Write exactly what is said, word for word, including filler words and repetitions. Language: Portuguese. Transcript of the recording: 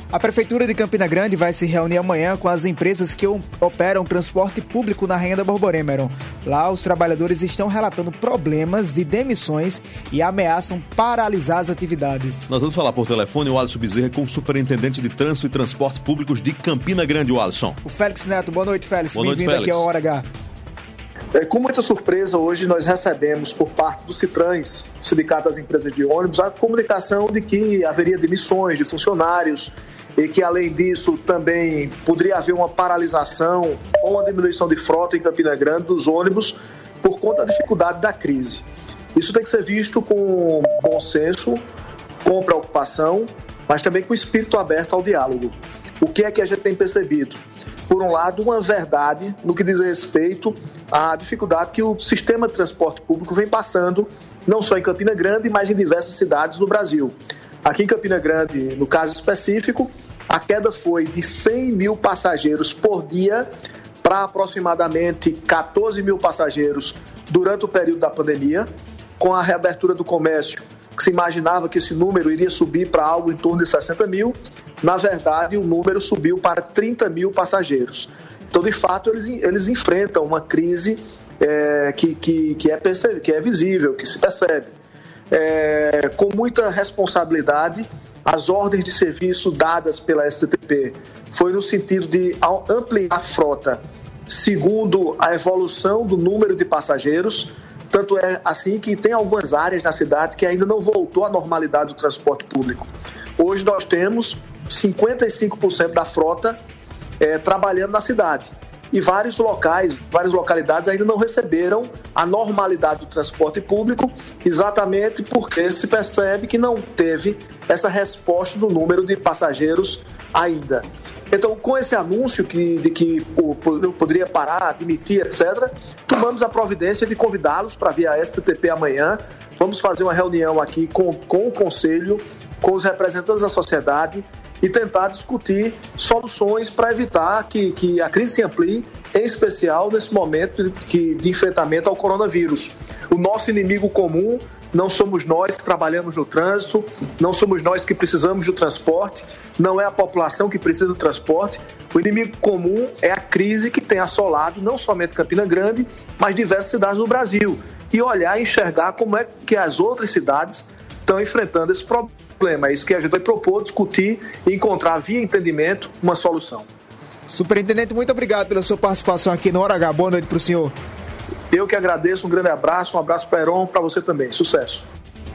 A Prefeitura de Campina Grande vai se reunir amanhã com as empresas que operam transporte público na Rainha da Borborema. Lá, os trabalhadores estão relatando problemas de demissões e ameaçam paralisar as atividades. Nós vamos falar por telefone o Alisson Bezerra com o superintendente de Trânsito e Transportes Públicos de Campina Grande, o Alisson. O Félix Neto. Boa noite, Félix. Boa noite, Bem-vindo Félix. aqui ao Hora H. É, com muita surpresa, hoje nós recebemos por parte do Citrans, Sindicato das Empresas de Ônibus, a comunicação de que haveria demissões de funcionários e que, além disso, também poderia haver uma paralisação ou uma diminuição de frota em Campina Grande dos ônibus por conta da dificuldade da crise. Isso tem que ser visto com bom senso, com preocupação, mas também com espírito aberto ao diálogo. O que é que a gente tem percebido? Por um lado, uma verdade no que diz respeito à dificuldade que o sistema de transporte público vem passando, não só em Campina Grande, mas em diversas cidades do Brasil. Aqui em Campina Grande, no caso específico, a queda foi de cem mil passageiros por dia para aproximadamente quatorze mil passageiros durante o período da pandemia. Com a reabertura do comércio, que se imaginava que esse número iria subir para algo em torno de sessenta mil, na verdade o número subiu para trinta mil passageiros. Então, de fato, eles, eles enfrentam uma crise é, que, que, que, é perce- que é visível, que se percebe. É, com muita responsabilidade, as ordens de serviço dadas pela S T T P foi no sentido de ampliar a frota segundo a evolução do número de passageiros. Tanto é assim que tem algumas áreas na cidade que ainda não voltou à normalidade do transporte público. Hoje nós temos cinquenta e cinco por cento da frota é, trabalhando na cidade. E vários locais, várias localidades ainda não receberam a normalidade do transporte público, exatamente porque se percebe que não teve essa resposta do número de passageiros ainda. Então, com esse anúncio que, de que o, poderia parar, admitir, etcétera, tomamos a providência de convidá-los para vir à S T T P amanhã. Vamos fazer uma reunião aqui com, com o Conselho, com os representantes da sociedade e tentar discutir soluções para evitar que, que a crise se amplie, em especial nesse momento de, que, de enfrentamento ao coronavírus. O nosso inimigo comum não somos nós que trabalhamos no trânsito, não somos nós que precisamos do transporte, não é a população que precisa do transporte. O inimigo comum é a crise que tem assolado não somente Campina Grande, mas diversas cidades do Brasil. E olhar e enxergar como é que as outras cidades estão enfrentando esse problema. É isso que a gente vai propor, discutir e encontrar via entendimento uma solução. Superintendente, muito obrigado pela sua participação aqui no Hora H. Boa noite para o senhor. Eu que agradeço, um grande abraço, um abraço para Heron, para você também. Sucesso.